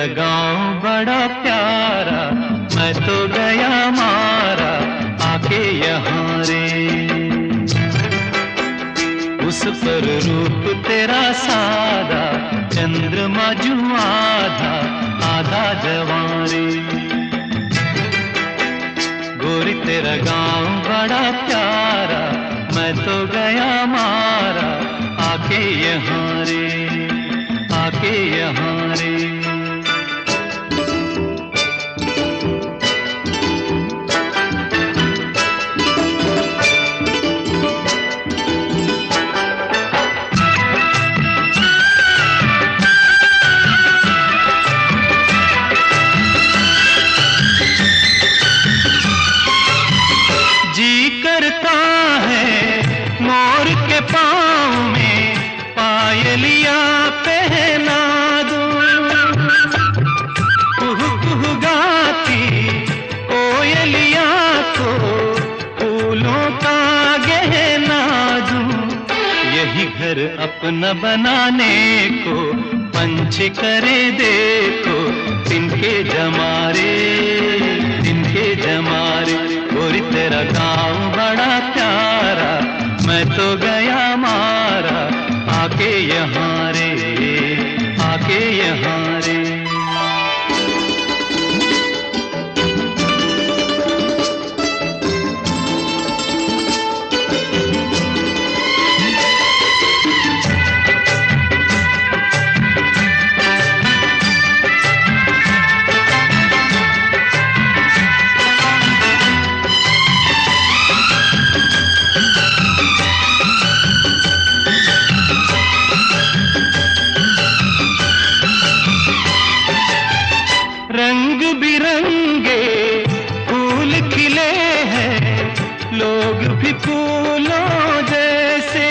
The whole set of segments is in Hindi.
गांव बड़ा प्यारा, मैं तो गया मारा आके यहाँ रे। उस पर रूप तेरा सादा, चंद्रमा जू आधा आधा जवां रे। गोरी तेरा गांव बड़ा प्यारा, मैं तो गया मारा आके यहाँ रे, आके यहाँ रे। करता है मोर के पाँव में पायलिया पहना दूं, कुहू कुहू गाती कोयलिया को फूलों का गहना दूं। यही घर अपना बनाने को पंछी करे देखो, तिनके जमारे तिनके जमारे। गोरी तेरा गाँव बड़ा प्यारा, मैं तो गया मारा आके यहाँ रे, आके यहाँ रे। रंग बिरंगे फूल खिले हैं, लोग भी फूलों जैसे।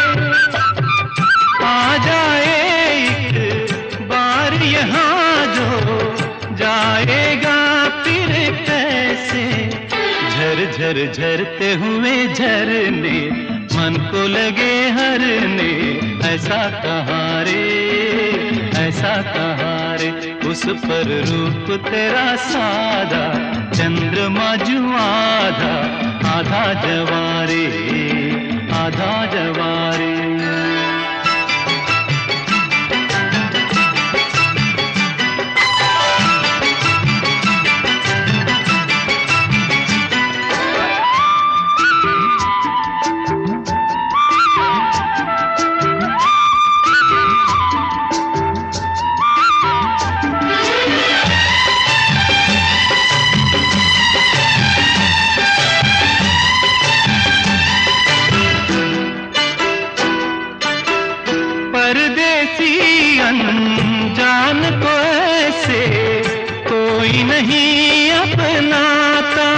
आ जाए एक बार यहाँ जो, जाएगा फिर कैसे। झर झर झरते हुए झरने मन को लगे हरने, ऐसा कहाँ रे, ऐसा कहाँ रे। उस पर रूप तेरा सादा, चंद्रमा जू आधा आधा जवारे, आधा जवारे। परदेसी अनजान को ऐसे कोई नहीं अपनाता,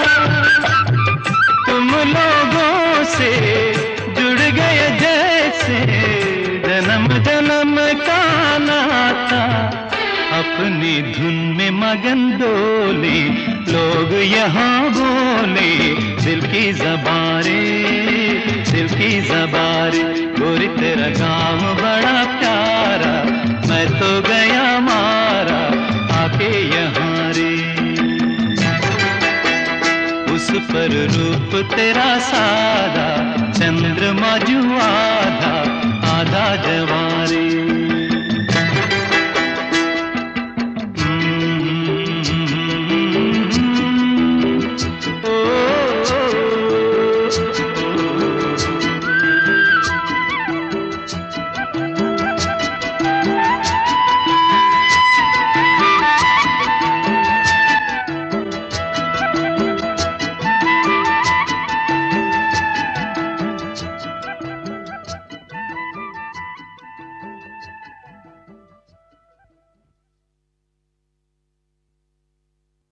तुम लोगों से जुड़ गए जैसे जन्म जन्म का नाता। अपनी धुन में मगन डोले लोग यहाँ बोले, दिल की ज़बारे, दिल की ज़बारे। गोरी तेरा गाँव बड़ा प्यारा, मैं तो गया मारा आके यहाँ रे। उस पर रूप तेरा सादा, चंद्रमा जू